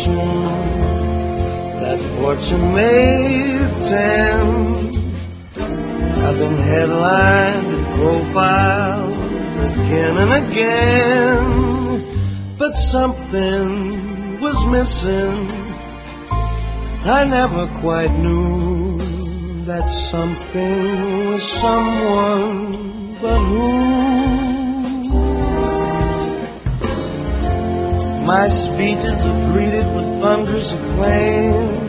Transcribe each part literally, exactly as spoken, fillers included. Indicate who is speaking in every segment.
Speaker 1: fortune. That fortune made ten. I've been headlined and profiled again and again, but something was missing. I never quite knew that something was someone, but who? My speeches are greeted with thunderous acclaim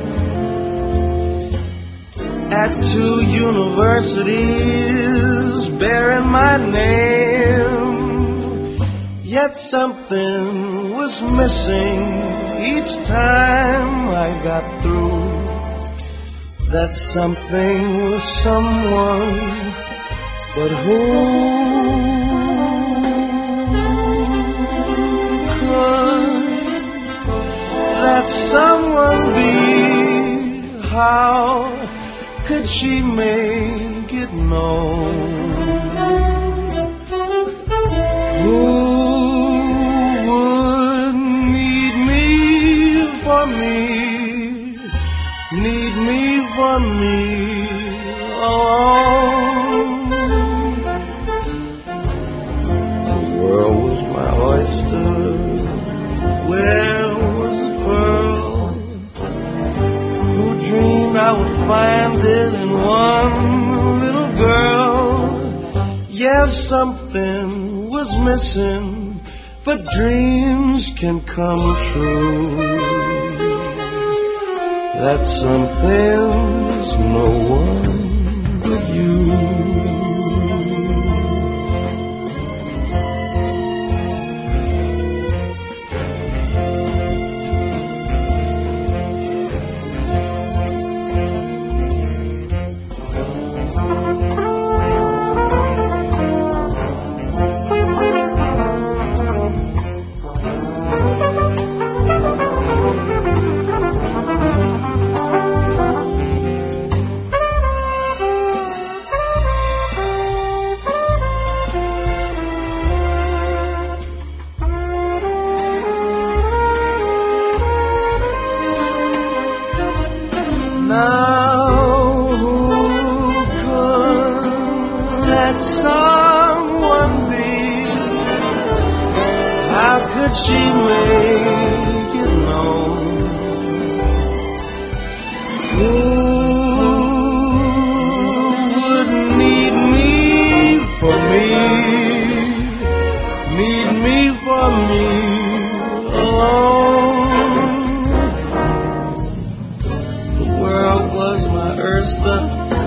Speaker 1: at two universities bearing my name. Yet something was missing each time I got through. That something was someone, but who? That someone be? How could she make it known? Who would need me for me, need me for me alone? The world was my oyster. Where was the pearl? Who dreamed I would find it in one little girl? Yes, something was missing, but dreams can come true. That something's no one but you. Now who could that someone be? How could she make it known? Who would need me for me, need me for me alone? Was my oyster?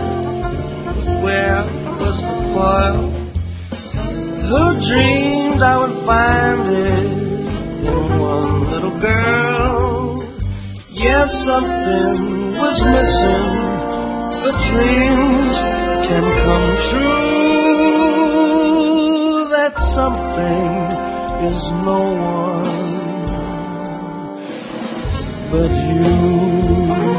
Speaker 1: Where was the pearl? Who dreamed I would find it in one little girl? Yes, something was missing, but dreams can come true. That something is no one but you.